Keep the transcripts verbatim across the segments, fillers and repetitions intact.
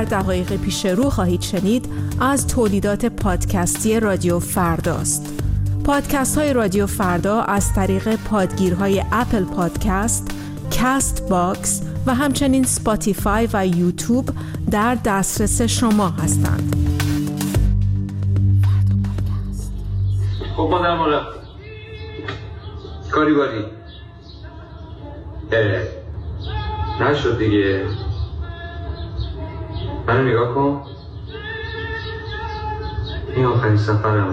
دقایق پیش رو خواهید شنید از تولیدات پادکستی رادیو فرداست. پادکست های رادیو فردا از طریق پادگیرهای اپل پادکست، کاست باکس و همچنین سپاتیفای و یوتیوب در دسترس شما هستند. خب مادر مالا کاری باری اه نشد دیگه. منو نگاه کن، این آخرین سفرمه.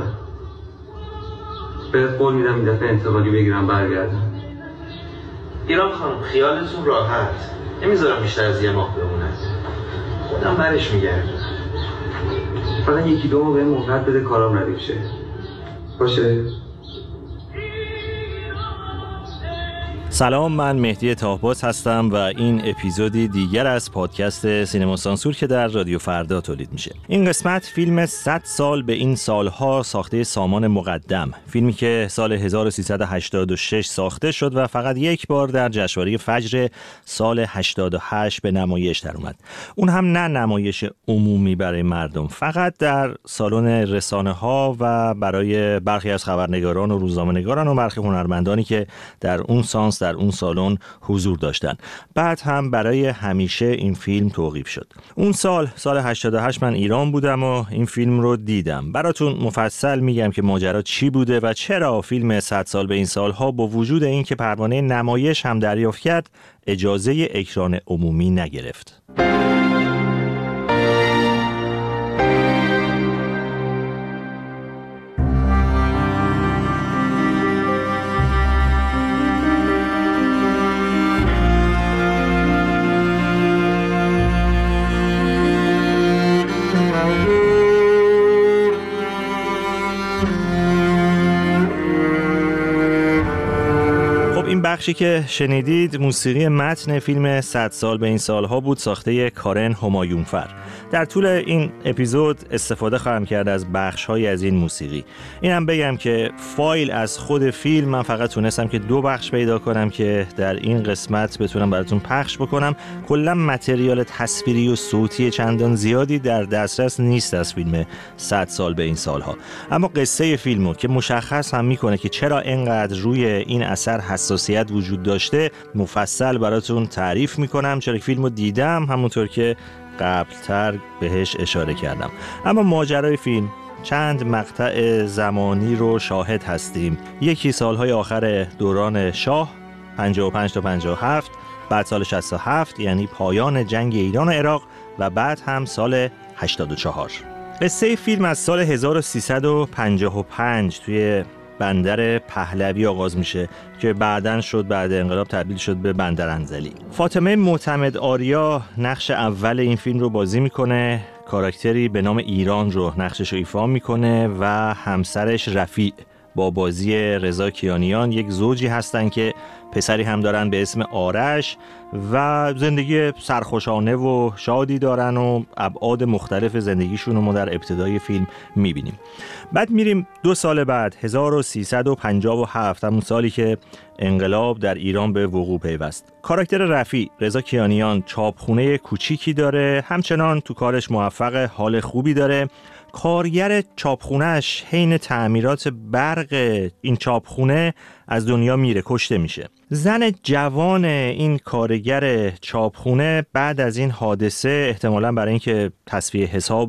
بهت قول میدم این دفعه انتقالی بگیرم برگردم. ایران خانم خیالتون راحت، نمیذارم بیشتر از یه ماه بمونه. خودم برش میگردم. فقط یکی دو ماه به مهلت بده کارام ردیف شه. باشه؟ سلام، من مهدی طاهباز هستم و این اپیزودی دیگر از پادکست سینما سانسور که در رادیو فردا تولید میشه. این قسمت فیلم صد سال به این سالها ساخته سامان مقدم، فیلمی که سال هزار و سیصد و هشتاد و شش ساخته شد و فقط یک بار در جشنواره فجر سال هشتاد و هشت به نمایش در اومد. اون هم نه نمایش عمومی برای مردم، فقط در سالن رسانه ها و برای برخی از خبرنگاران و روزنامه‌نگاران و برخی هنرمندانی که در اون سانس در اون سالن حضور داشتن. بعد هم برای همیشه این فیلم توقیف شد. اون سال سال هشتاد و هشت من ایران بودم و این فیلم رو دیدم. براتون مفصل میگم که ماجرا چی بوده و چرا فیلم صد سال به این سالها با وجود این که پروانه نمایش هم دریافت کرد اجازه اکران عمومی نگرفت. بخشی که شنیدید موسیقی متن فیلم صد سال به این سالها بود، ساخته کارن همایونفر. در طول این اپیزود استفاده خواهم کرد از بخش‌های از این موسیقی. اینم بگم که فایل از خود فیلم من فقط تونستم که دو بخش پیدا کنم که در این قسمت بتونم براتون پخش بکنم. کلا متریال تصویری و صوتی چندان زیادی در دسترس نیست از فیلم صد سال به این سالها، اما قصه فیلمو که مشخص هم میکنه که چرا اینقدر روی این اثر حساسیت وجود داشته مفصل براتون تعریف میکنم، چرا فیلمو دیدم، همونطور که قبلتر بهش اشاره کردم. اما ماجرای فیلم، چند مقطع زمانی رو شاهد هستیم. یکی سالهای آخر دوران شاه پنجاه و پنج تا پنجاه و هفت، بعد سال شصت و هفت یعنی پایان جنگ ایران و عراق و بعد هم سال هشتاد و چهار. قصه فیلم از سال هزار و سیصد و پنجاه و پنج توی بندر پهلوی آغاز میشه که بعداً شد بعد انقلاب تبدیل شد به بندر انزلی. فاطمه معتمد آریا نقش اول این فیلم رو بازی میکنه، کاراکتری به نام ایران رو نقشش رو ایفا میکنه و همسرش رفیع با بازی رضا کیانیان یک زوجی هستن که پسری هم دارن به اسم آرش و زندگی سرخوشانه و شادی دارن و ابعاد مختلف زندگیشون رو ما در ابتدای فیلم میبینیم. بعد میریم دو سال بعد هزار و سیصد و پنجاه و هفت، همون سالی که انقلاب در ایران به وقوع پیوست. کاراکتر رفیع رضا کیانیان چاپخونه کوچیکی داره، همچنان تو کارش موفق، حال خوبی داره. کارگر چاپخونهش حین تعمیرات برق این چاپخونه از دنیا میره، کشته میشه. زن جوان این کارگر چاپخونه بعد از این حادثه احتمالاً برای اینکه تصفیه حساب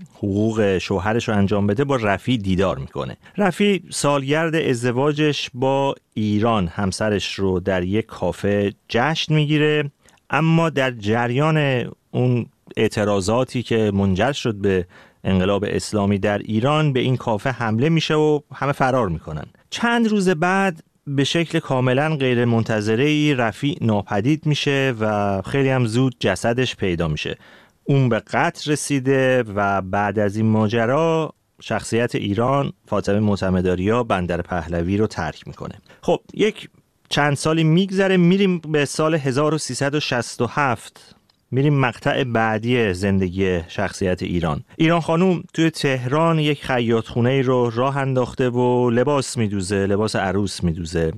حقوق شوهرش رو انجام بده با رفیع دیدار میکنه. رفیع سالگرد ازدواجش با ایران همسرش رو در یک کافه جشن میگیره، اما در جریان اون اعتراضاتی که منجر شد به انقلاب اسلامی در ایران به این کافه حمله میشه و همه فرار میکنن. چند روز بعد به شکل کاملا غیر منتظره‌ای رفیع ناپدید میشه و خیلی هم زود جسدش پیدا میشه. اون به قتل رسیده و بعد از این ماجرا شخصیت ایران فاطمه معتمد آریا بندر پهلوی رو ترک میکنه. خب یک چند سالی میگذره، میریم به سال هزار و سیصد و شصت و هفت، میریم مقطع بعدی زندگی شخصیت ایران. ایران خانوم توی تهران یک خیاطخونه رو راه انداخته و لباس میدوزه، لباس عروس میدوزه.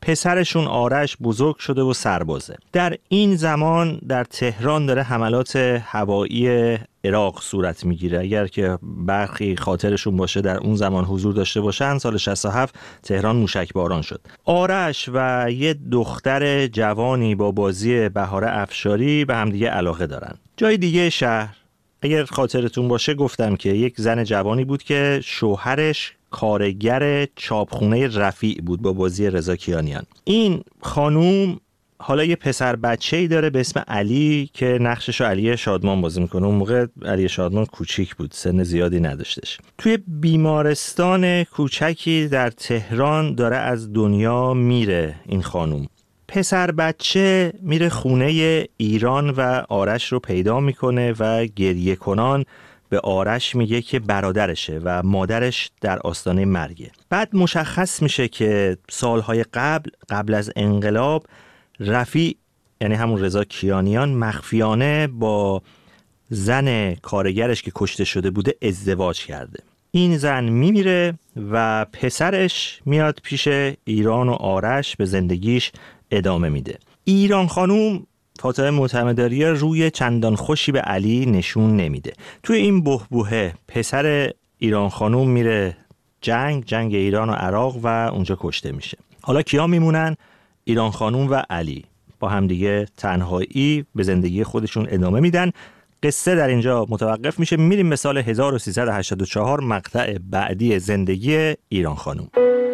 پسرشون آرش بزرگ شده و سربازه. در این زمان در تهران داره حملات هوایی عراق صورت میگیره. اگر که برخی خاطرشون باشه در اون زمان حضور داشته باشن، سال شصت و هفت تهران موشک باران شد. آرش و یه دختر جوانی با بازی بهاره افشاری به همدیگه علاقه دارن. جای دیگه شهر، اگر خاطرتون باشه گفتم که یک زن جوانی بود که شوهرش کارگر چاپخونه رفیع بود با بازی رضا کیانیان. این خانوم حالا یه پسر بچه‌ای داره به اسم علی که نقششو علی شادمان بازی میکنه. اون موقع علی شادمان کوچیک بود، سن زیادی نداشتش. توی بیمارستان کوچکی در تهران داره از دنیا میره این خانوم. پسر بچه میره خونه ایران و آرش رو پیدا میکنه و گریه کنان به آرش میگه که برادرشه و مادرش در آستانه مرگه. بعد مشخص میشه که سالهای قبل قبل از انقلاب رفیع، یعنی همون رضا کیانیان، مخفیانه با زن کارگرش که کشته شده بوده ازدواج کرده. این زن میمیره و پسرش میاد پیش ایران و آرش به زندگیش ادامه میده. ایران خانوم فاطمه معتمداریی روی چندان خوشی به علی نشون نمیده. توی این بحبوحه پسر ایران خانوم میره جنگ جنگ ایران و عراق و اونجا کشته میشه. حالا کیا میمونن؟ ایران خانوم و علی با همدیگه تنهایی به زندگی خودشون ادامه میدن. قصه در اینجا متوقف میشه. میریم به سال هزار و سیصد و هشتاد و چهار، مقطع بعدی زندگی ایران خانوم.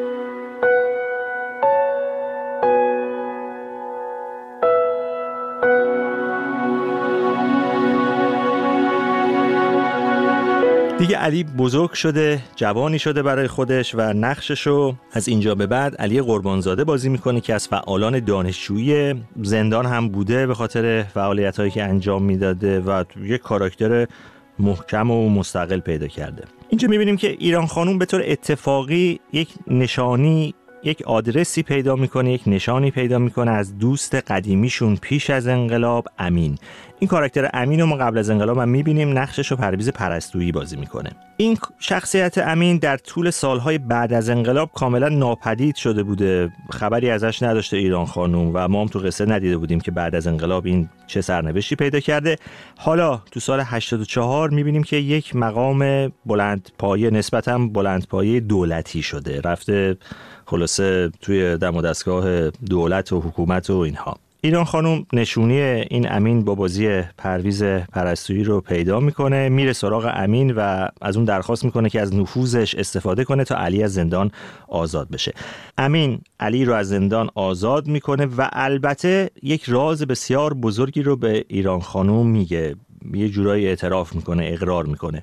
دیگه علی بزرگ شده، جوانی شده برای خودش و نقششو از اینجا به بعد علی قربانزاده بازی میکنه که از فعالان دانشجویی زندان هم بوده به خاطر فعالیتایی که انجام میداده و یک کاراکتر محکم و مستقل پیدا کرده. اینجا میبینیم که ایران خانوم به طور اتفاقی یک نشانی، یک آدرسی پیدا میکنه، یک نشانی پیدا میکنه از دوست قدیمیشون پیش از انقلاب، امین. این کاراکتر امین رو ما قبل از انقلاب هم میبینیم، نقشش رو پرویز پرستویی بازی میکنه. این شخصیت امین در طول سالهای بعد از انقلاب کاملا ناپدید شده بوده، خبری ازش نداشته ایران خانوم و ما هم تو قصه ندیده بودیم که بعد از انقلاب این چه سرنوشتی پیدا کرده. حالا تو سال هشتاد و چهار میبینیم که یک مقام بلند پایه، نسبتاً بلند پایه دولتی شده، رفته خلاصه توی دم و دستگاه دولت و حکومت و اینها. ایران خانوم نشونی این امین با بازی پرویز پرستویی رو پیدا میکنه، میره سراغ امین و از اون درخواست میکنه که از نفوذش استفاده کنه تا علی از زندان آزاد بشه. امین علی رو از زندان آزاد میکنه و البته یک راز بسیار بزرگی رو به ایران خانوم میگه، یه جورایی اعتراف میکنه، اقرار میکنه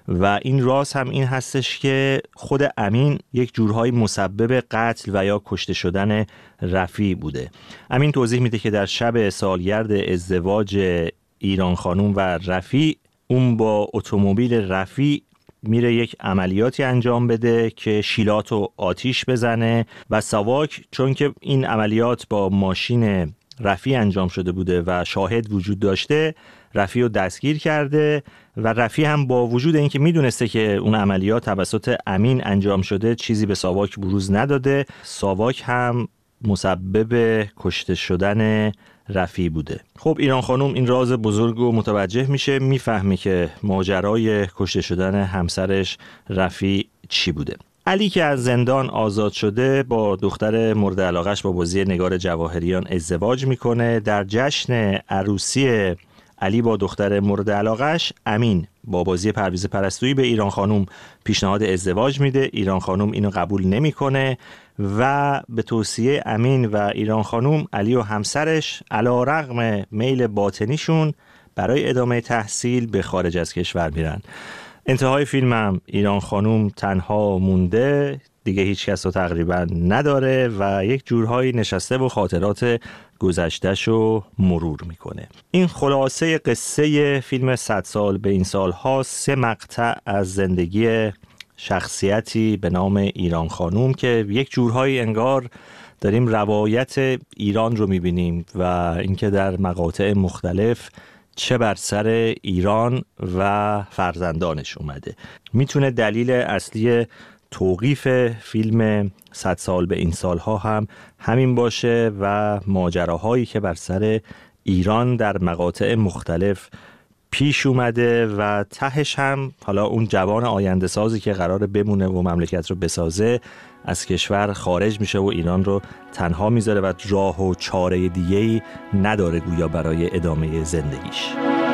و این راز هم این هستش که خود امین یک جورهای مسبب قتل و یا کشته شدن رفیع بوده. امین توضیح میده که در شب سالگرد ازدواج ایران خانوم و رفیع، اون با اتومبیل رفیع میره یک عملیاتی انجام بده که شیلات و آتیش بزنه و ساواک، چون که این عملیات با ماشین رفیع انجام شده بوده و شاهد وجود داشته، رفیع رو دستگیر کرده و رفیع هم با وجود اینکه میدونسته که اون عملیات توسط امین انجام شده چیزی به ساواک بروز نداده. ساواک هم مسبب کشته شدن رفیع بوده. خب ایران خانوم این راز بزرگ رو متوجه میشه، میفهمه که ماجرای کشته شدن همسرش رفیع چی بوده. علی که از زندان آزاد شده با دختر مورد علاقش با بازی نگار جواهریان ازدواج میکنه. در جشن عروسی علی با دختر مورد علاقش، امین با بازی پرویز پرستویی به ایران خانوم پیشنهاد ازدواج میده. ایران خانوم اینو قبول نمیکنه و به توصیه امین و ایران خانوم، علی و همسرش علیرغم میل باطنیشون برای ادامه تحصیل به خارج از کشور میرن. انتهای فیلم هم ایران خانوم تنها مونده، دیگه هیچ کس رو تقریبا نداره و یک جورهایی نشسته و خاطرات گذشته‌ش رو مرور میکنه. این خلاصه قصه فیلم صد سال به این سال ها، سه مقطع از زندگی شخصیتی به نام ایران خانوم که یک جورهایی انگار داریم روایت ایران رو میبینیم و اینکه در مقاطع مختلف چه بر سر ایران و فرزندانش اومده. میتونه دلیل اصلی توقیف فیلم صد سال به این سالها هم همین باشه و ماجراهایی که بر سر ایران در مقاطع مختلف پیش اومده و تهش هم حالا اون جوان آینده سازی که قراره بمونه و مملکت رو بسازه از کشور خارج میشه و ایران رو تنها میذاره و راه و چاره دیگه‌ای نداره گویا برای ادامه زندگیش.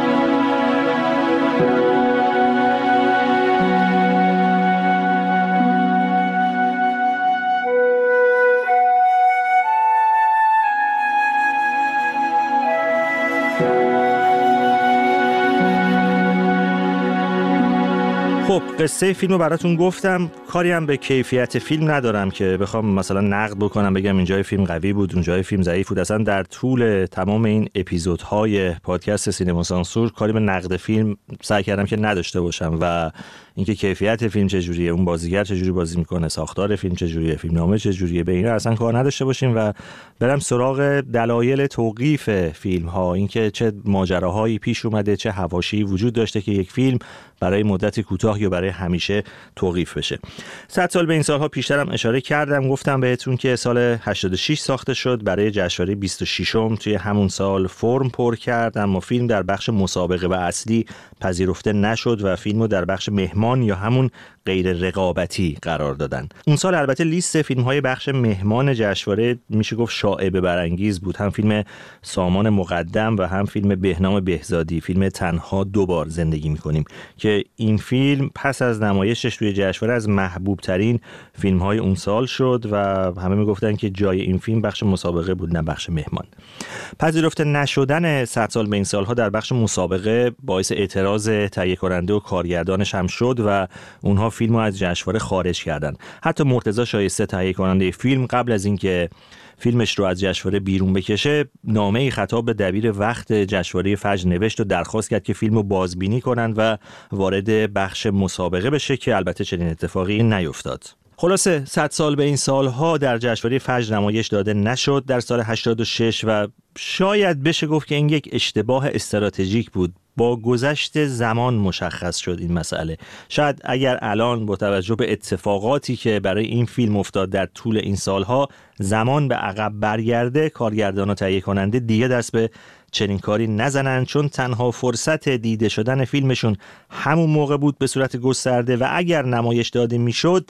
خب قصه فیلم رو براتون گفتم، کاری هم به کیفیت فیلم ندارم که بخوام مثلا نقد بکنم بگم اینجای فیلم قوی بود اونجای فیلم ضعیف بود. اصلا در طول تمام این اپیزودهای پادکست سینما سانسور کاری به نقد فیلم سعی کردم که نداشته باشم و اینکه کیفیت فیلم چجوریه، اون بازیگر چجوری بازی میکنه، ساختار فیلم چجوریه، فیلمنامه چجوریه، به اینا اصلا کار نداشته باشیم و برم سراغ دلایل توقیف فیلم ها، اینکه چه ماجراهایی پیش اومده، چه حواشی وجود داشته که یک فیلم برای مدت کوتاه یا برای همیشه توقیف بشه. صد سال به این سالها پیشترم اشاره کردم، گفتم بهتون که سال هشتاد و شش ساخته شد، برای جشنواره بیست و ششم توی همون سال فرم پر کرد، اما فیلم در بخش مسابقه و اصلی پذیرفته نشد و فیلمو در بخش مهمان یا همون غیر رقابتی قرار دادن. اون سال البته لیست فیلم‌های بخش مهمان جشنواره میشه گفت شائبه برانگیز بود، هم فیلم سامان مقدم و هم فیلم بهنام بهزادی، فیلم تنها دو بار زندگی می‌کنیم که این فیلم پس از نمایشش توی جشنواره از محبوب ترین فیلم‌های اون سال شد و همه میگفتن که جای این فیلم بخش مسابقه بود نه بخش مهمان. پذیرفته نشدن صد سال به این سالها در بخش مسابقه باعث اعتراض تهیه کننده و کارگردانش هم شد و اونها فیلمو از جشنواره خارج کردن. حتی مرتضی شایسته تهیه کننده فیلم قبل از اینکه فیلمش رو از جشنواره بیرون بکشه نامه‌ای خطاب به دبیر وقت جشنواره فجر نوشت و درخواست کرد که فیلمو بازبینی کنن و وارد بخش مسابقه بشه که البته چنین اتفاقی نیفتاد. خلاصه صد سال به این سالها در جشنواره فجر نمایش داده نشد در سال هشتاد و شش و شاید بشه گفت که این یک اشتباه استراتژیک بود. با گذشت زمان مشخص شد این مسئله. شاید اگر الان با توجه به اتفاقاتی که برای این فیلم افتاد در طول این سالها زمان به عقب برگرده، کارگردان و تهیه کننده دیگه دست به چنین کاری نزنن، چون تنها فرصت دیده شدن فیلمشون همون موقع بود به صورت گسترده و اگر نمایش داده میشد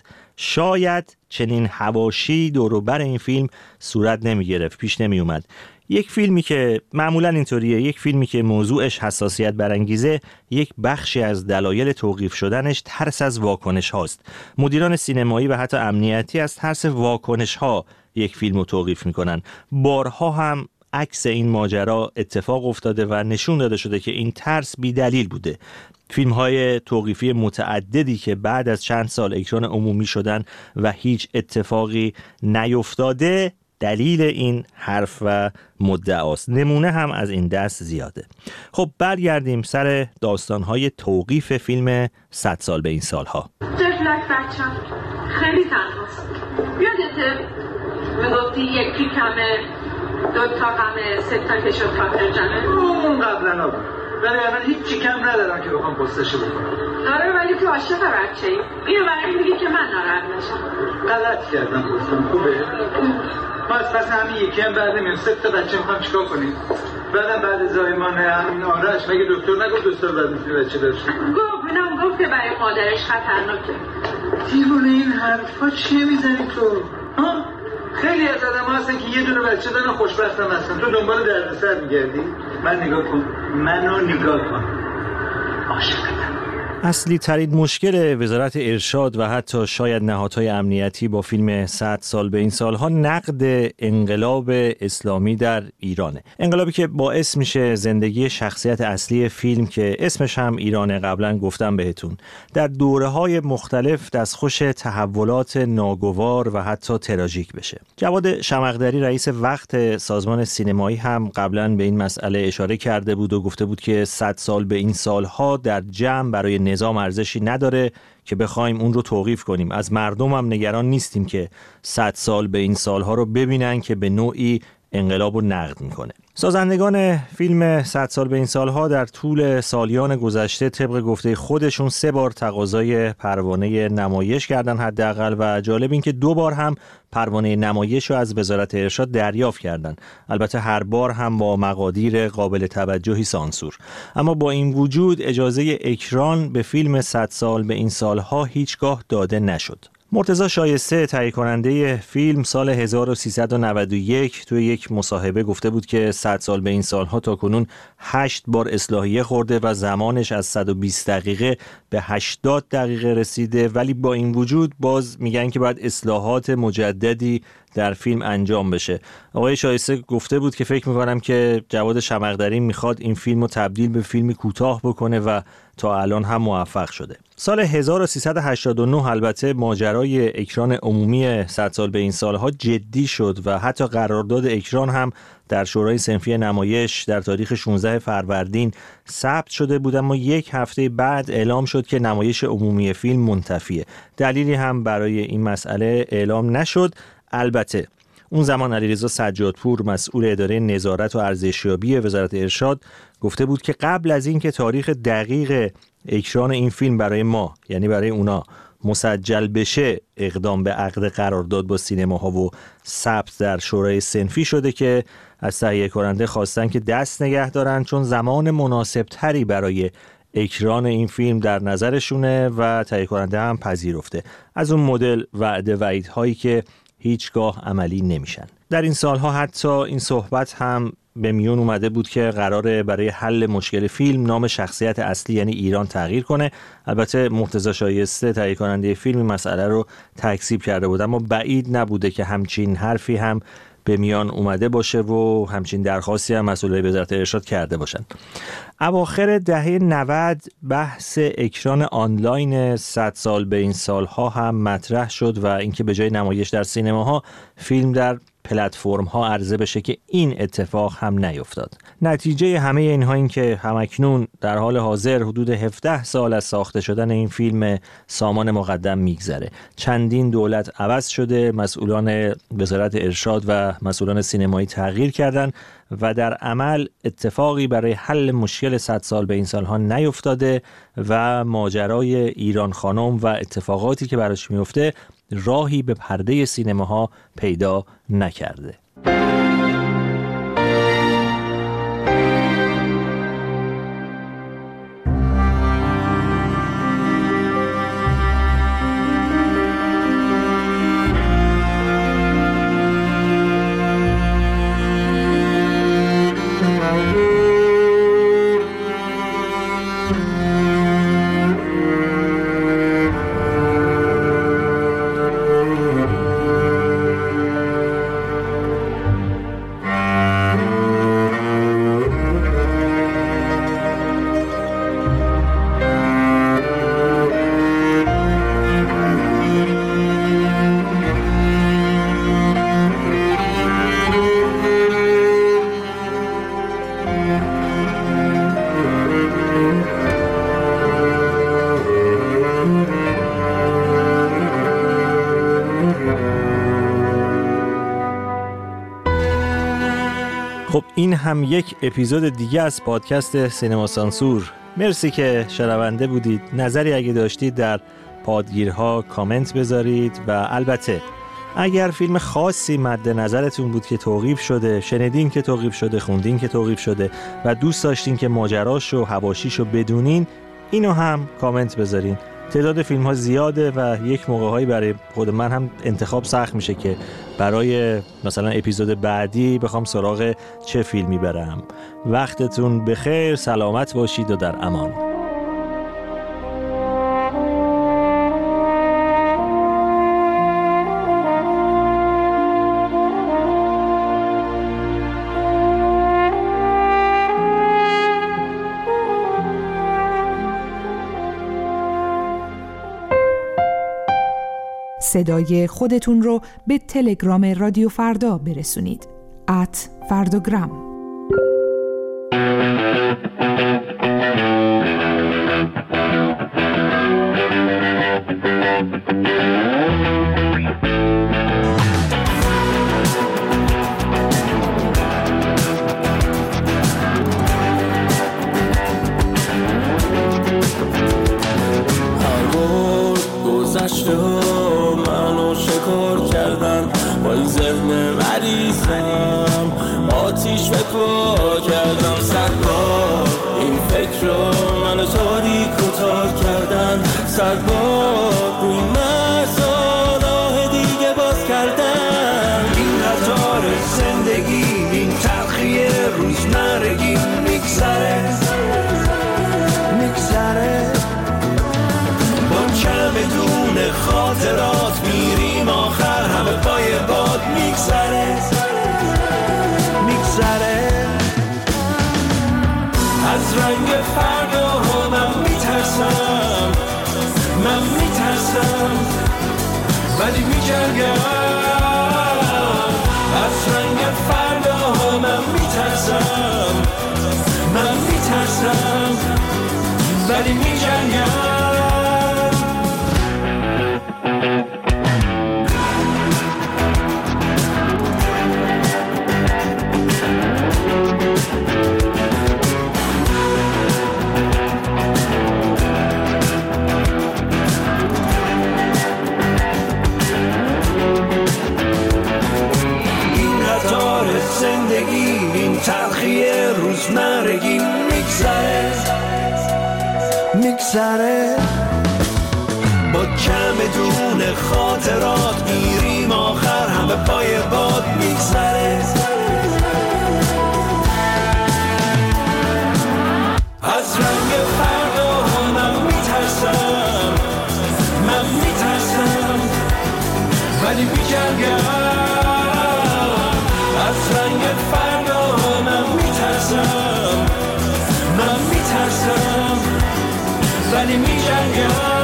شاید چنین حواشی دور و بر این فیلم صورت نمی گرفت، پیش نمی اومد. یک فیلمی که معمولا اینطوریه، یک فیلمی که موضوعش حساسیت برانگیزه، یک بخشی از دلایل توقیف شدنش ترس از واکنش هاست. مدیران سینمایی و حتی امنیتی از ترس واکنش ها یک فیلم رو توقیف میکنن. بارها هم عکس این ماجرا اتفاق افتاده و نشون داده شده که این ترس بی دلیل بوده. فیلم های توقیفی متعددی که بعد از چند سال اکران عمومی شدن و هیچ اتفاقی نیفتاده دلیل این حرف و مدعاست. نمونه هم از این دست زیاده. خب برگردیم سر داستانهای توقیف فیلم صد سال به این سالها. طفلک بچم خیلی تنهاست. یادته میگفتی یکی کمه، دو تا کمه، سه تا که شد خاطر جمعه؟ اون قبلا ها بود، ولی الان هیچ کم ندارم که بخوام پستشو بکنم. آره ولی تو عاشق بچه ای. اینو برای میگی که من ناراحت نشم. غلط کردم پستم خوبه. ما از پس همین یکی هم بعد نمیم سه تا بچه میخوام چیکار کنیم؟ بعدم بعد زایمان همین آرش مگه دکتر نگفت دوستا بعد میتونی بچه داشت؟ گفت اینم گفت که برای مادرش خطرناکه. دیوونه این حرفا چیه میزنی تو؟ ها؟ خیلی از آدم ها هستن که یه دونه بچه دارن خوشبخت هم هستن. تو دنبال دردسر میگردی؟ من نگاه کن، منو نگاه کن، عاشقتم. اصلی ترین مشکل وزارت ارشاد و حتی شاید نهادهای امنیتی با فیلم صد سال به این سالها نقد انقلاب اسلامی در ایرانه. انقلابی که باعث میشه زندگی شخصیت اصلی فیلم که اسمش هم ایرانه، قبلا گفتم بهتون، در دوره‌های مختلف دستخوش تحولات ناگوار و حتی تراژیک بشه. جواد شمقدری رئیس وقت سازمان سینمایی هم قبلا به این مسئله اشاره کرده بود و گفته بود که صد سال به این سالها در جمع برای نظام ارزشی نداره که بخوایم اون رو توقیف کنیم. از مردم هم نگران نیستیم که صد سال به این سالها رو ببینن که به نوعی انقلاب رو نقد میکنه. سازندگان فیلم صد سال به این سالها در طول سالیان گذشته طبق گفته خودشون سه بار تقاضای پروانه نمایش کردن حداقل و جالب این که دو بار هم پروانه نمایش رو از وزارت ارشاد دریافت کردن. البته هر بار هم با مقادیر قابل توجهی سانسور. اما با این وجود اجازه اکران به فیلم صد سال به این سالها هیچگاه داده نشد. مرتضی شایسته تهیه کننده فیلم سال هزار و سیصد و نود و یک توی یک مصاحبه گفته بود که صد سال به این سالها تا کنون هشت بار اصلاحیه خورده و زمانش از صد و بیست دقیقه به هشتاد دقیقه رسیده، ولی با این وجود باز میگن که باید اصلاحات مجددی در فیلم انجام بشه. آقای شایسته گفته بود که فکر میکنم که جواد شمقدری میخواد این فیلم رو تبدیل به فیلم کوتاه بکنه و تا الان هم موفق شده. سال هزار و سیصد و هشتاد و نه البته ماجرای اکران عمومی صد سال به این سالها جدی شد و حتی قرارداد اکران هم در شورای صنفی نمایش در تاریخ شانزده فروردین ثبت شده بود، اما یک هفته بعد اعلام شد که نمایش عمومی فیلم منتفیه. دلیلی هم برای این مسئله اعلام نشد. البته اون زمان علیرضا سجادپور مسئول اداره نظارت و ارزشیابی وزارت ارشاد گفته بود که قبل از این که تاریخ دقیق اکران این فیلم برای ما، یعنی برای اونا، مسجل بشه اقدام به عقد قرارداد با سینماها و ثبت در شورای صنفی شده که از تهیه کننده خواستن که دست نگه دارن چون زمان مناسب تری برای اکران این فیلم در نظرشونه و تهیه کننده هم پذیرفته. از اون مدل وعده وعیدهایی که هیچگاه عملی نمیشن. در این سالها حتی این صحبت هم به میون اومده بود که قراره برای حل مشکل فیلم نام شخصیت اصلی یعنی ایران تغییر کنه. البته مرتضی شایسته تهیه کننده فیلم مسئله رو تکذیب کرده بود، اما بعید نبوده که همچین حرفی هم به میان اومده باشه و همچین درخواستی هم مسئولای وزارت ارشاد کرده باشن. اواخر دهه نود بحث اکران آنلاین صد سال به این سالها هم مطرح شد و اینکه به جای نمایش در سینماها فیلم در پلتفرم ها عرضه بشه که این اتفاق هم نیفتاد. نتیجه همه اینها این که همکنون در حال حاضر حدود هفده سال از ساخته شدن این فیلم سامان مقدم میگذره. چندین دولت عوض شده، مسئولان وزارت ارشاد و مسئولان سینمایی تغییر کردن و در عمل اتفاقی برای حل مشکل صد سال به این سالها نیفتاده و ماجرای ایران خانم و اتفاقاتی که براش میفته راهی به پرده سینماها پیدا نکرده. خب این هم یک اپیزود دیگه از پادکست سینما سانسور. مرسی که شنونده بودید. نظری اگه داشتید در پادگیرها کامنت بذارید و البته اگر فیلم خاصی مد نظرتون بود که توقیف شده، شنیدین که توقیف شده، خوندین که توقیف شده و دوست داشتین که ماجراش و حواشیشو بدونین، اینو هم کامنت بذارین. تعداد فیلم ها زیاده و یک موقع‌هایی برای خود من هم انتخاب سخت میشه که برای مثلا اپیزود بعدی بخوام سراغ چه فیلمی برم. وقتتون بخیر، سلامت باشید و در امان. صدای خودتون رو به تلگرام رادیو فردا برسونید. ات فرداگرام. رشته ها منو شکار کردن، با این ذهن مریضم آتیش فکر کردم. صد بار این فکر رو منو تاریک و تار کردن، صد بار روی مرزا راه دیگه باز کردن. این قطار زندگی، این تلخی روزمرگی میگذره میگذره، با چمدون خاطرات میریم آخر همه پای باد میگذره میگذره. از رنگ فردا من میترسم، من میترسم ولی میجنگم. از رنگ فردا من میترسم، من میترسم ولی میجنگم. روزمرگی میگذره میگذره، با چمدون خاطرات میریم آخر همه پای باد میگذره. از رنگ فردا من میترسم، من میترسم ولی میجنگم. از رنگ فردا من میترسم، من میترسم ولی میجنگم.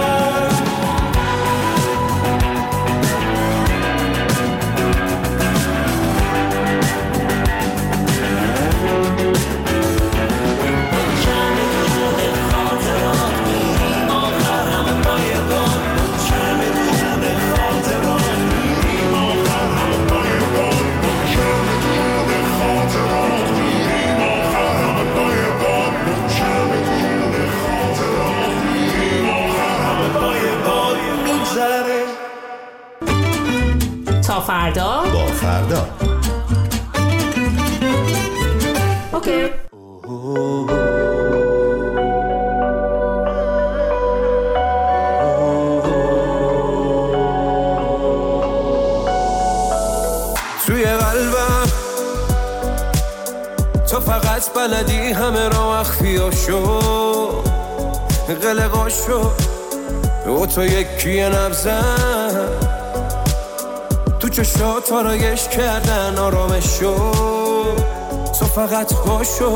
تا فردا با فردا. اوکی. توی قلبم تو فقط بلدی همه را اخفیاشو قلقاشو، و تو یکی نبزن تو چشات آرایش کردن آرامشو. تو فقط باشو،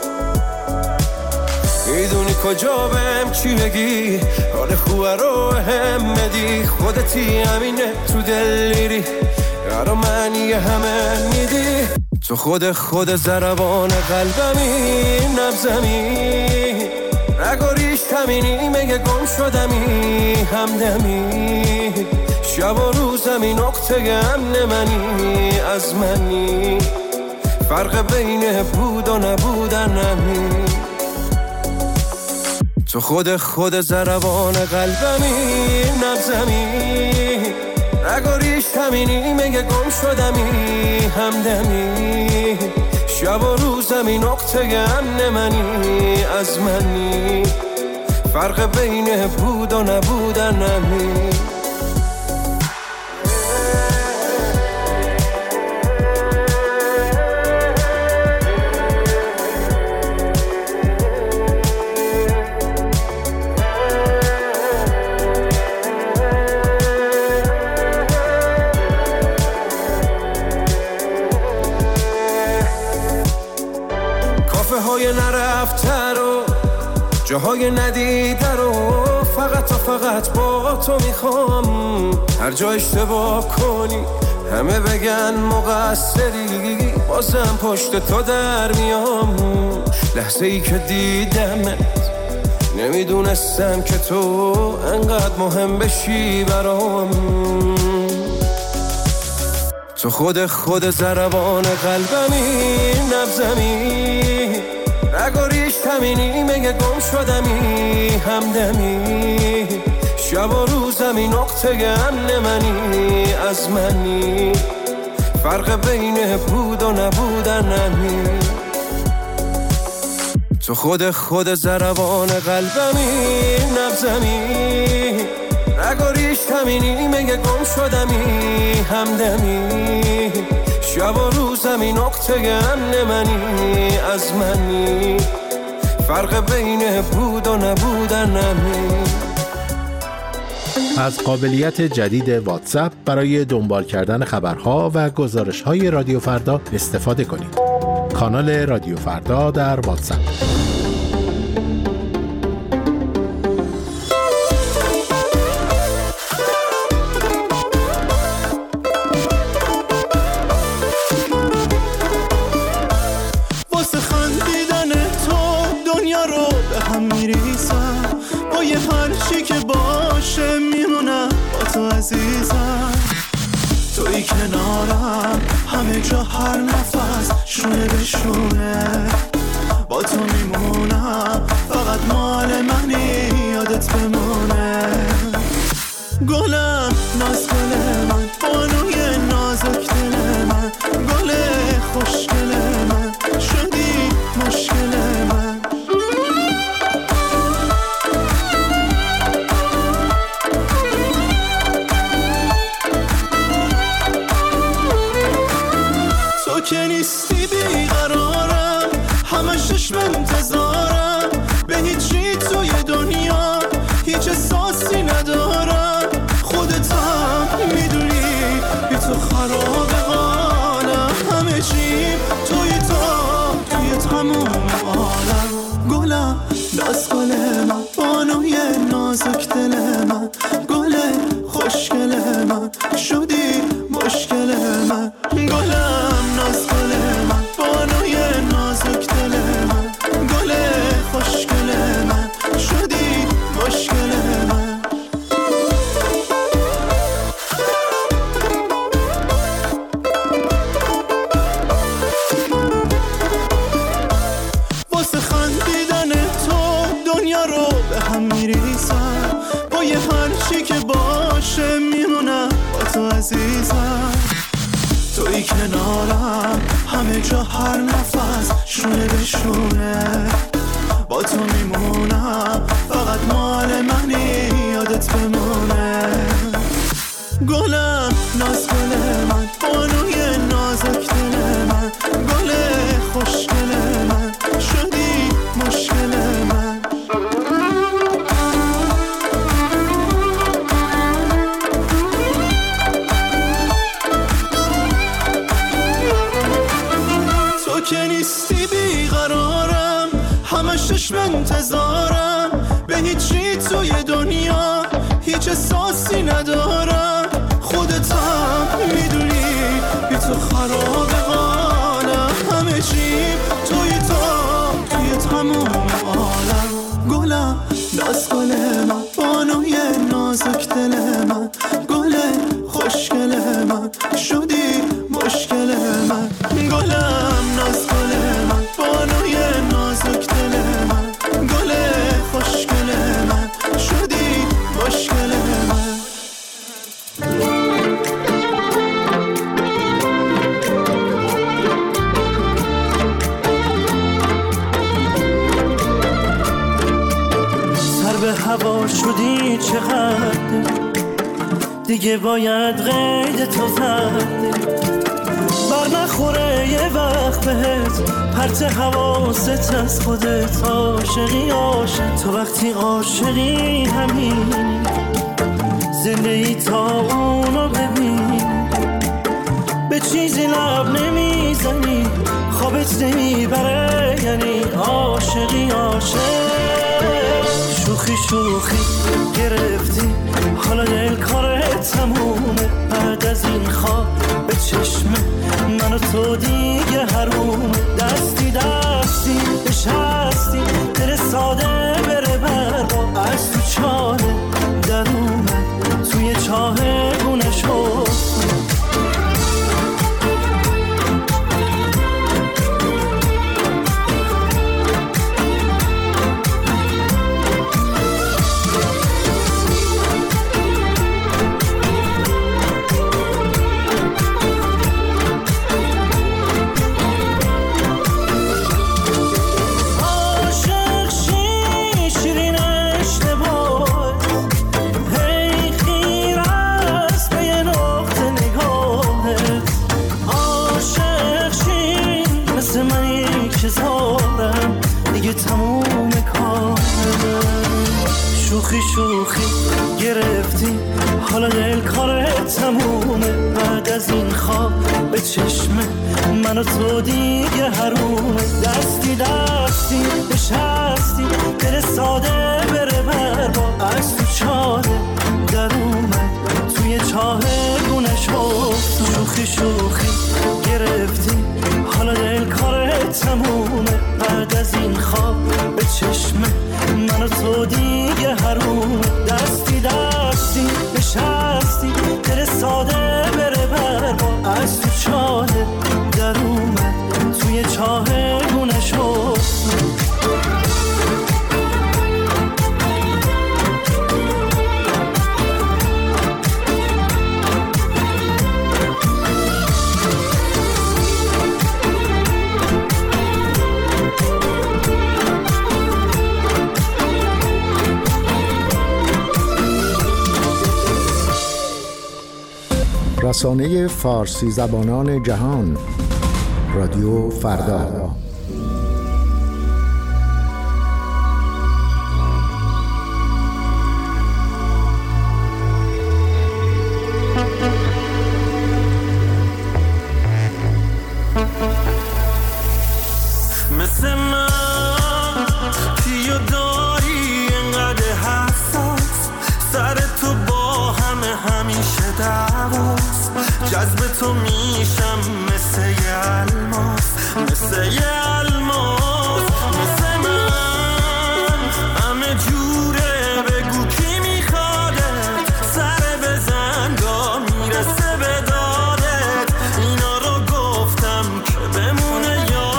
میدونی کجا بهم چی بگی، حال خوبه رو هم بدی. خودتی همینه تو دل میری، یارو معنی همه میدی. تو خود خود ضربان قلبمی، نبزمی نگاریش همینی، مگه گم شدمی همدمی. شب و روزمی نقطه امن منی، از منی فرق بین بود و نبودن نمی. تو خود خود ضربان قلبمی، نبزمی نگاریش همینی، مگه گم شدمی همدمی. شب و روزمی نقطه امن منی، از منی فرق بین بود و نبودن نمی. نرفته رو جاهای ندیده رو، فقط تا فقط با تو میخوام. هر جا اشتباه کنی همه بگن مقصری، بازم پشت تو در میام. لحظه ای که دیدمت نمیدونستم که تو انقدر مهم بشی برام. تو خود خود ضربان قلبمی، نبزمی نگاریش همینی، مگه گم شدمی همدمی. شب و روزمی نقطه امن منی، از منی فرق بین بود و نبودنمی. تو خود خود ضربان قلبمی، نبزمی نگاریش همینی، میگه گم شدمی همدمی. شب و روزمی نقطه امن منی، از منی فرق بین بود و نبودنمی. از قابلیت جدید واتساپ برای دنبال کردن خبرها و گزارش‌های رادیو فردا استفاده کنید. کانال رادیو فردا در واتساپ. واسه خندیدن تو دنیا رو به هم میریزم، با یه هرچی که باشه میمونم با تو عزیزم. توی کنارم همه جا هر نفس شونه به شونه، با تو میمونم فقط مال منی، یادت بمونه. گلم ناز گل من، بانوی نازک دل من، گل خوشگل من، شدی مشکل من. تو که نیستی بیقرارم، همه چشم انتظارم، به هیچی توی دنیا هیچ احساسی ندارم. خودت هم میدونی بی تو خراب حالم، همه چی توی تو توی تموم عالم. گلم ناز گل من، بانوی نازک دل من، گل خوشگل من، شدی مشکل من. گلم ناز گل من، بانوی نازک دل من، گل خوشگل من، شدی مشکل من. واسه خندیدن تو دنیا رو به هم میریزم، با یه هرچی که باشه میمونم با تو عزیزم. توی کنارم همه جا هر نفس شونه به شونه، با تو میمونم فقط مال منی، یادت بمونه. گلم ناز گل من، بانوی نازک دل من، گل خوشگل من، شدی مشکل من. تو که نیستی بیقرارم، همه چشم انتظارم، به هیچی توی دنیا هیچ احساسی ندارم. خودت هم میدونی بی تو خراب حالم، همه چی توی تو توی تموم عالم. گلم ناز گل من، بانوی نازک دل من، گل خوشگل من، شدی مشکل من. گلم ناز گل من، بانوی نازک دل من، گل خوشگل من، شدی مشکل من. سر به هوا شدی چقدر، دیگه باید قید تو زد. بر نخوره یه وقت بهت پرت حواست از خودت. عاشقی عاشق تو وقتی عاشقی همینی، زندگی تا اونو ببین. به چیزی لب نمیزنی، خوابت نمیبره، یعنی عاشقی عاشق. شوخی شوخی گرفتی، حالا دل کارت تمومه. بعد از این خواب به چشم من و تو دیگه حرومه. دستی دستی نشستی، دل ساده بره برا، از تو چاله در اومد توی چاه گونه شد. دیگه تموم کاره. شوخی شوخی گرفتی حالا دل کارت تمومه. بعد از این خواب به چشم من و تو دیگه حرومه. دستی دستی بشستی دل ساده بره بربا. از تو چاله در اومد توی چاه گونه شد. شوخی شوخی گرفتی حالا دل کارت تمومه. بعد از این خواب به چشم من و تو دیگه حرومه. دستی دستی نشستی دل ساده بره بربا. از تو چاله در اومد توی چاه گونه شد. رسانه فارسی زبانان جهان رادیو فردا. مثل من کیو داری انقدر حساس، سر تو با همه همیشه دعواست. جذب تو میشم مثل یه الماس، مثل یه الماس. مثل من همه جوره، بگو کی میخوادت، سر بزن دا میرسه به دادت. اینا رو گفتم که بمونه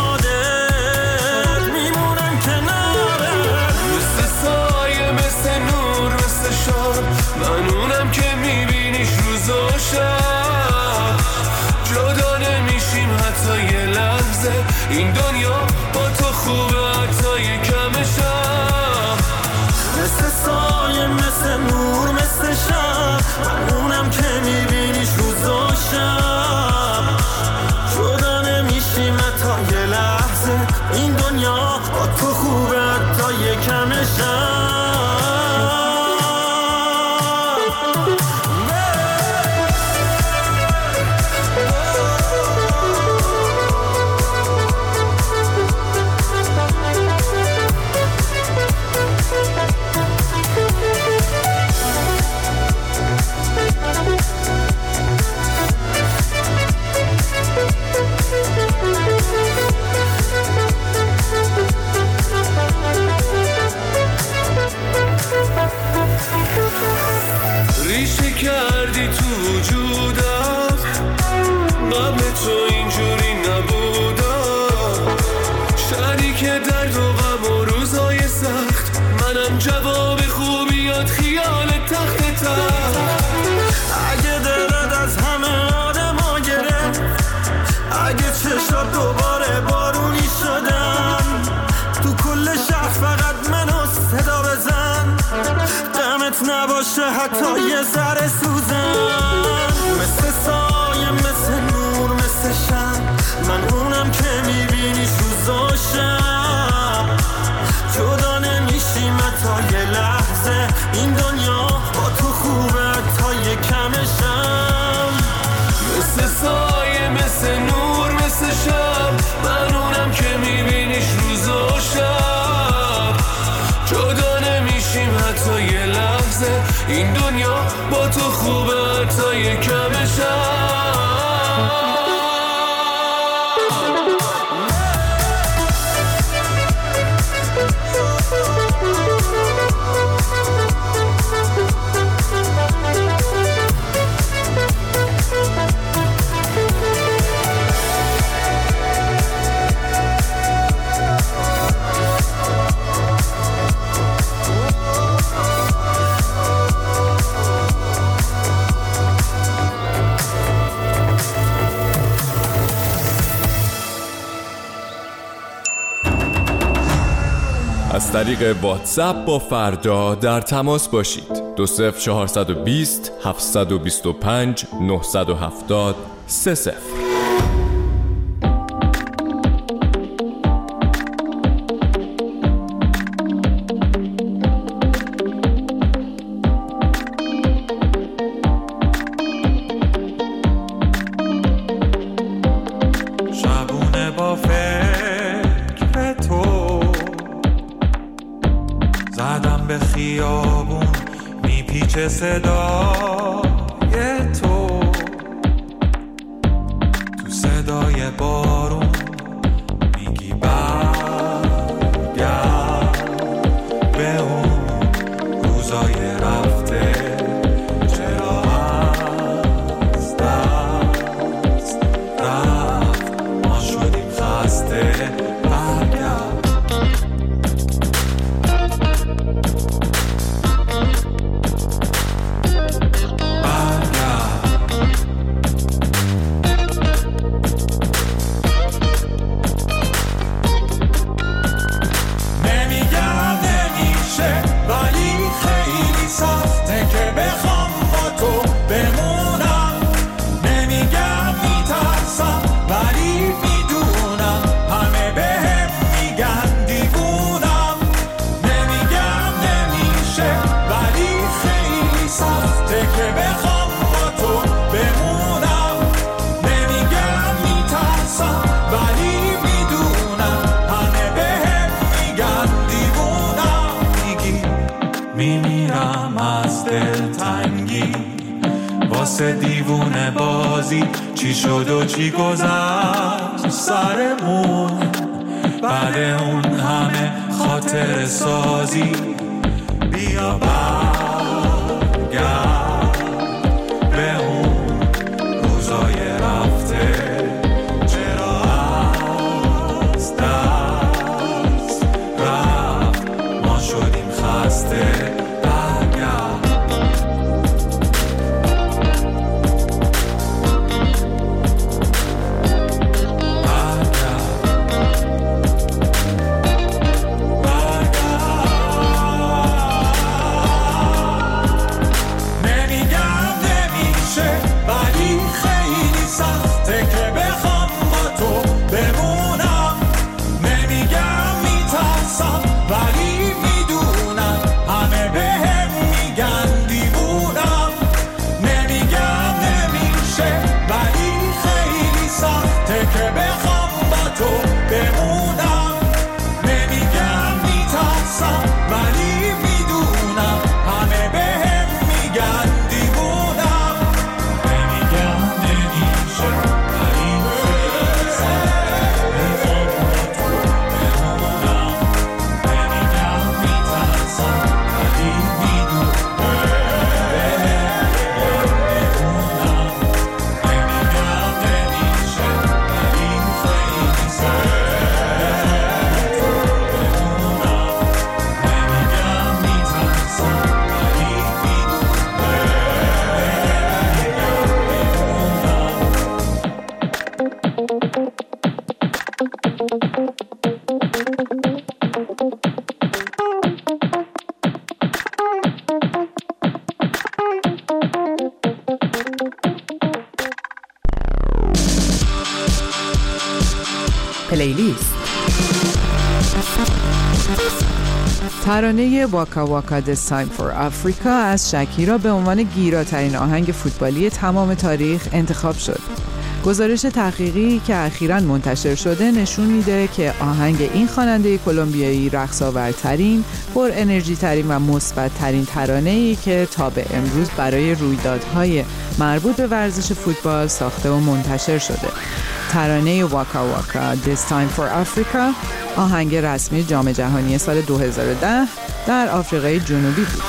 یادت، میمونم کنارت. مثل سایه مثل نور مثل شب، من اونم که میبینیش روز و شب. جدا نمیشیم حتی یه لحظه، این دنیا با تو خوبه حتی یه کمشم. مثل سایه مثل نور مثل شب، من اونم که میبینیش روز و شب. جدا نمیشیم حتی یه لحظه، این دنیا با تو خوبه حتی یه کمشم. ریشه کردی تو وجودم، قبل تو اینجوری نبودم. شریک درد و غم و روزای سخت، منم جواب خوبیات خیال تخت تخت. اگه دلت از همه آدما گرفت، اگه چشات دوباره بارونی شدن، تو کل شهر فقط منو صدا بزن، غمت نباشه حتی یه ذره سوزن. مثل سایه مثل نور مثل شب، من اونم که میبینیش روز و شب. جدا نمیشیم حتی یه لحظه، این دنیا با تو خوبه حتی یه کمشم. مثل سایه مثل نور مثل شب، من اونم که میبینیش روز و شب. جدا نمیشیم حتی یه لحظه، این دنیا با تو خوبه حتی یه کمشم. از طریق واتساپ با فردا در تماس باشید. دو صفر چهارصد و بیست هفتصد و بیست و پنج نهصد و هفتاد سه صفر. کوچه صدای تو، تو صدای بارون میگی برگرد به اون روزای رفته. چرا از دست رفت ما شدیم خسته. واسه دیوونه بازی چی شد و چی گذشت سرمون، بعد اون همه خاطر سازی. بیا برگرد به اون روزای رفته. چرا از دست رفت ما شدیم خسته. پلیلیست. ترانه واکا واکا This Time for Africa از شکیرا به عنوان گیراترین آهنگ فوتبالی تمام تاریخ انتخاب شد. گزارش تحقیقی که اخیراً منتشر شده نشون میده که آهنگ این خواننده کلمبیایی رقص‌آورترین، پر انرژی ترین و مثبت ترین ترانه‌ای که تا به امروز برای رویدادهای مربوط به ورزش فوتبال ساخته و منتشر شده. ترانه واکا واکا This Time for Africa آهنگ رسمی جام جهانی سال دو هزار و ده در آفریقای جنوبی بود.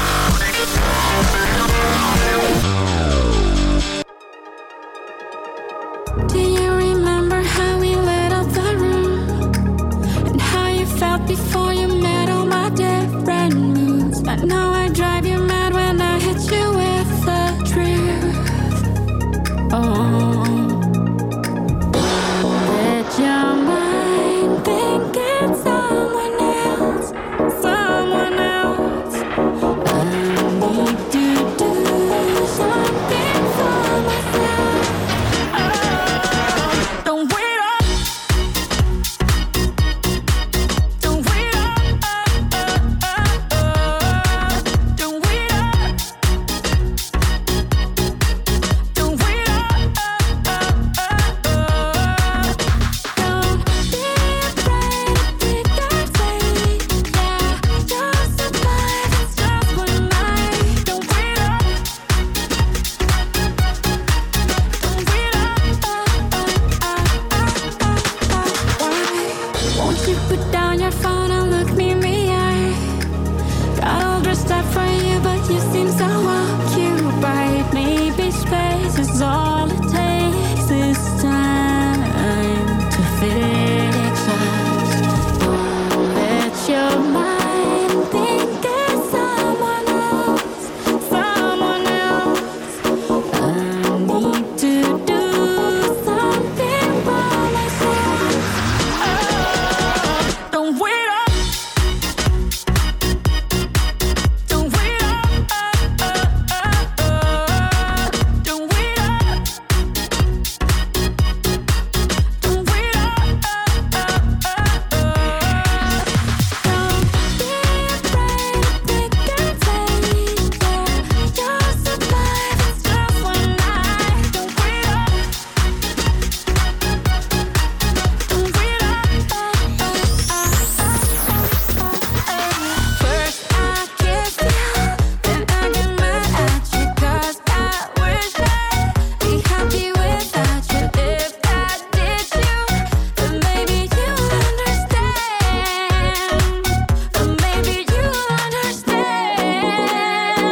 Before you met all my different moods, but now I drive you mad when I hit you with the truth. Oh, that your mind thinking someone else, someone else. 'cause all it takes is time to fix us. Don't let your mind think it's someone else, someone else. I need to do something for myself. Oh, don't wait up. Don't wait up. Oh, oh, oh, oh. Don't wait up. Don't wait up. Oh, oh, oh, oh. Don't be afraid of thick and fast. Yeah, you'll survive. It's just one night. Don't wait up. Don't wait up. Oh, oh, oh, oh, oh. First I kiss you, then I get mad at you 'cause I wish I'd be happy without you. If I did you, then maybe you'll understand. Then maybe you'll understand.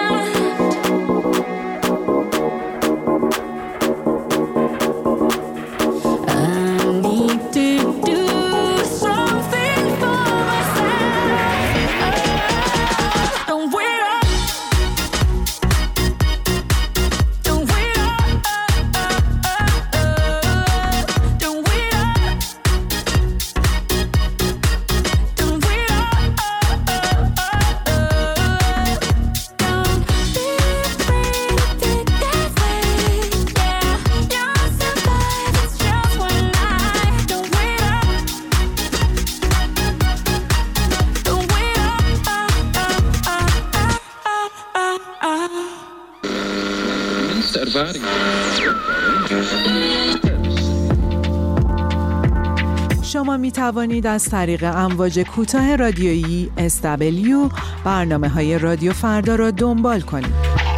I need to do something for myself. Oh, don't wait up. Don't wait up. Oh, oh, oh, oh. Don't wait up. Don't wait up. Oh, oh, oh, oh. Don't be afraid of thick and fast. Yeah, you'll survive. It's just one night. Don't wait up. Don't wait up. Oh, oh, oh, oh, oh, oh. Minste ervaring. شما می توانید از طریق امواج کوتاه رادیویی اس دبلیو برنامه های رادیو فردا را دنبال کنید.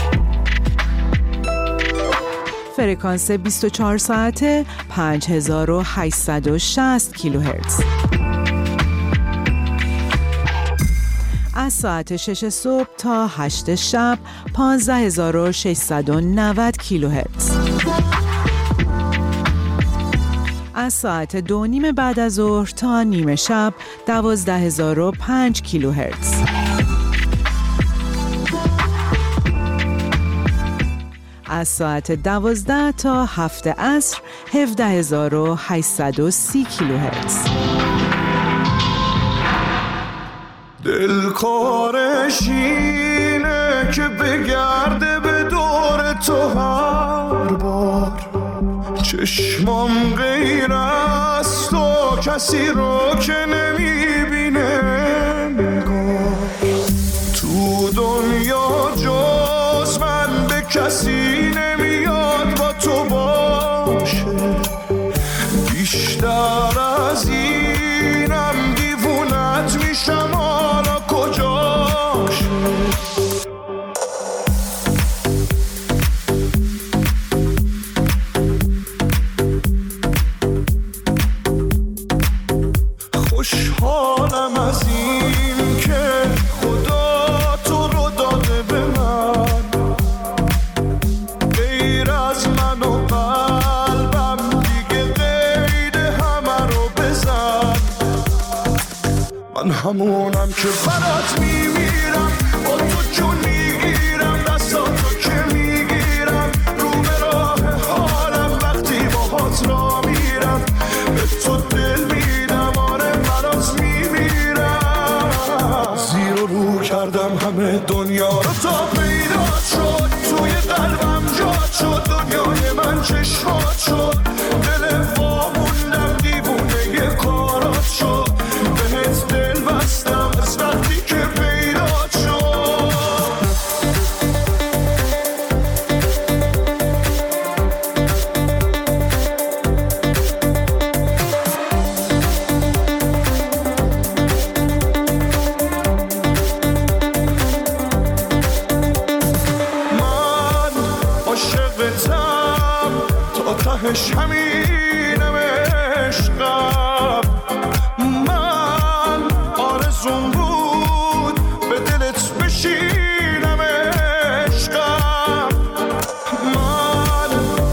فرکانس بیست و چهار ساعته پنج هزار و هشتصد و شصت کیلوهرتز. از ساعت شش صبح تا هشت شب پانزده هزار و ششصد و نود کیلوهرتز. از ساعت دو نیم بعد از ظهر تا نیمه شب دوازده هزار و پنج کیلوهرتز. از ساعت دوازده تا هفت عصر هفده هزار و هشتصد و سی کیلوهرتز. دل کارش اینه که بگرده به دور تو هر بار، چشمام غیر از تو کسی رو که نمیبینه نگاه. تو دنیا جز من به کسی نمیاد با تو باشه، بیشتر از اینم دیوونت میشم حالا کجاشه. خوشحالم از این که خدا تو رو داده به من، غیر از من و قلبم دیگه غیر همه رو بزن. من همونم که برات میمیرم، با تو جون میگیرم، دستاتو که میگیرم، رو به راه حالم وقتی باهات را میرم، به تو دل میدم، آره برات میمیرم. زیر و رو کردم همه دنیا رو تا پیدا شد، توی قلبم جات شد، دنیای من چشمات شد، دل واموندم دیوونه یه کارات شد، بهت دل بستم از وقتی که پیدا شد. من عاشقتم تا تهش همینم عشقم، من آرزوم بود به دلت بشینم عشقم، من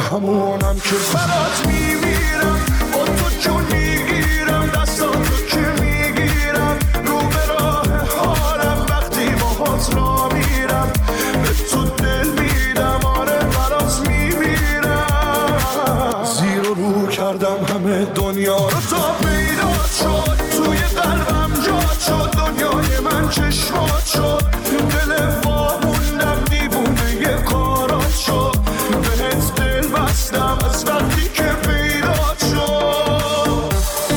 همونم که برات میمیرم، با تو جون میگیرم، دستاتو که میگیرم، رو به راه حالم وقتی باهات را میرم، به تو دل میدم، آره برات میمیرم. زیر و رو کردم همه دنیا رو تا پیدا شد، توی قلبم جات شد، دنیای من چشمات شد، دل واموندم دیوونه یه کارات شد، بهت دل بستم از وقتی که پیدات شد.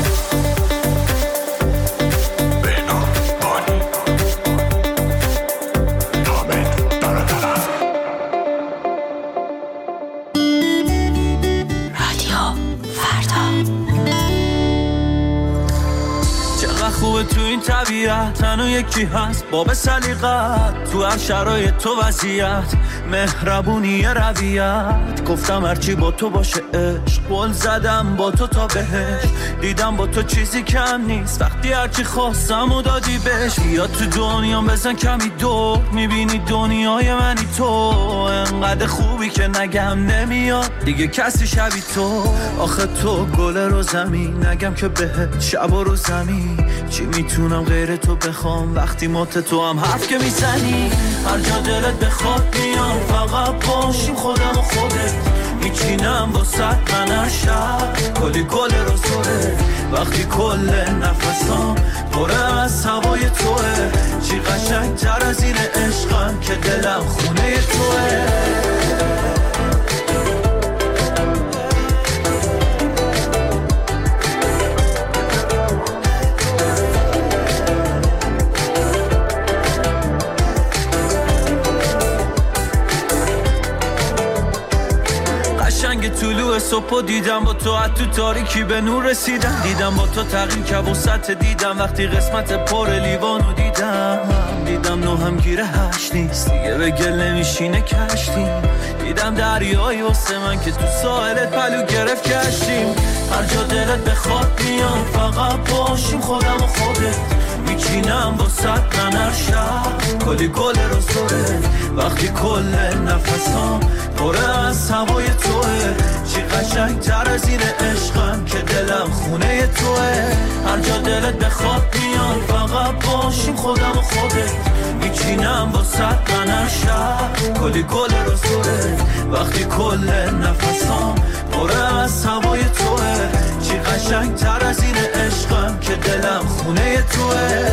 بهنام بانی حامد برادرم رادیو فردا. چقدر خوبه تو این طبیعت، تنها یکی هست باب سلیقت، تو هر شرایط تو وضعیت، مهربونی رویت. گفتم هرچی با تو باشه عشق، قول زدم با تو تا بهش، دیدم با تو چیزی کم نیست، وقتی هرچی خواستم و دادی بهش. بیا تو دنیا بزن کمی دور، میبینی دنیای منی تو، انقدر خوبی که نگم نمیاد دیگه کسی شبی تو. آخه تو گل رو زمین، نگم که بهت شب و رو زمین، چی میتونم غیر تو بخوام وقتی مات تو هم حرف که میزنی. هر جا دلت بخواد میام، فقط باشیم خودم و خودت، میچینم با ست من هر شب کلی گل رو زوره، وقتی کل نفسام پره از هوای توه، چی قشنگ تر از این عشقم که دلم خونه توه. قشنگ طلوع صبح دیدم با تو، حتی تو تاریکی به نور رسیدم، دیدم با تو تغییر که وسط دیدم، وقتی قسمت پر لیوانو دیدم، دیدم نو هم گیره هشت نیست دیگه، به گل نمیشینه کشتیم، دیدم دریایی واسه من که تو ساحلت پلو گرفت کشتیم. هر جا دلت بخواد میام، فقط باشیم خودم و خودت، میچینم با ست من هر شب کلی گل رو سره، وقتی کل نفسام پره از هوای توه، چی قشنگ تر از این عشقم که دلم خونه توه. هر جا دلت بخواد میام، فقط باشیم خودم و خودت، میچینم با ست من هر شب کلی گل رو سره، وقتی کل نفسام پره از هوای توه، چی قشنگ تر از این عشقم که دلم خونه توه.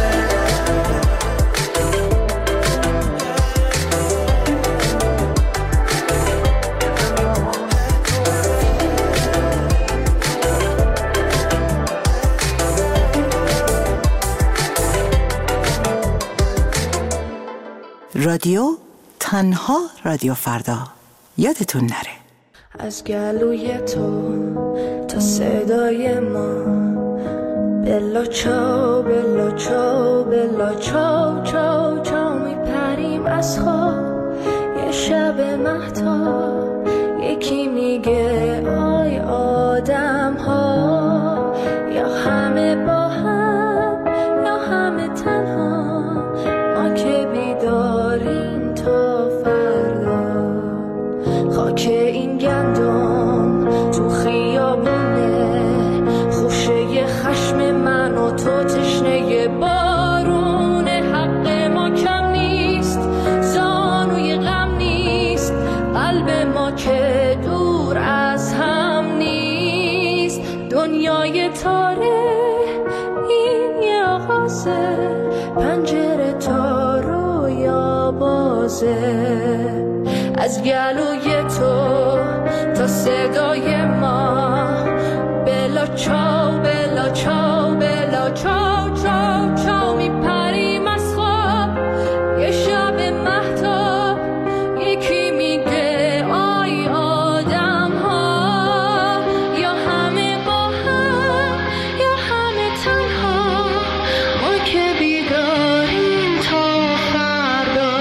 رادیو تنها رادیو فردا، یادتون نره. از گلوی تو تا صدای ما، بلا چاو بلا چاو بلا چاو چاو چاو میپریم از خواب، یه شب مهتاب یکی میگه آی آدم ها، یا همه با هم یا همه تنها، ما که بیداریم تا فردا. خاک این گندم تو خیابونه، خوشه خشم من و تو تشنه بارونه، حق ما کم نیست، زانوی غم نیست، قلب ما که دور از هم نیست. دنیای تاره این یه آغازه، پنجره تا رویا بازه. از گلوی تو تا صدای ما، بلا چاو بلا چاو بلا چاو چاو چاو میپریم از خواب، یه شب مهتاب یکی میگه آی آدم ها، یا همه با هم یا همه تنها، ما که بیداریم تا فردا.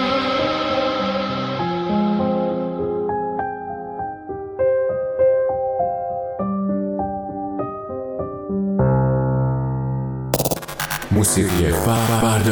موسیقی فردا.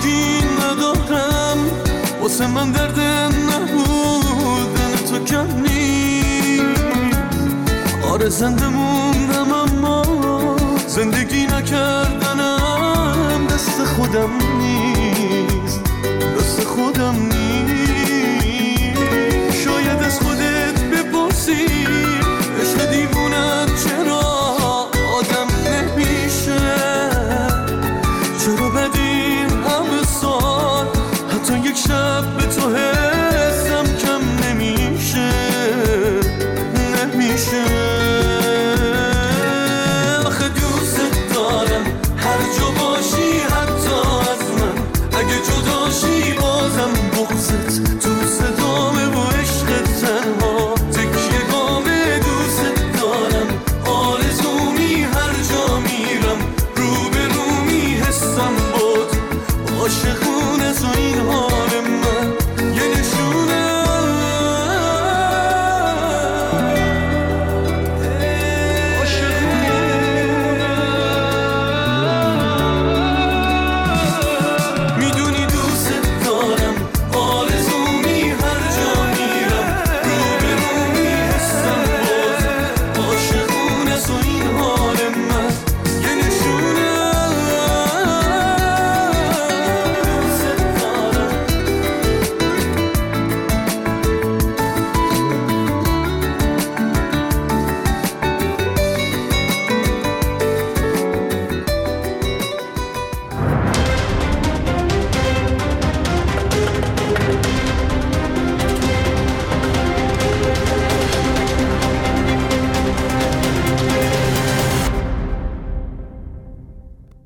هیچی ندارم، واسه من درد نبودن تو کم نیست. آره زنده موندم اما زندگی نکردنم دست خودم نیست، دست خودم نیست.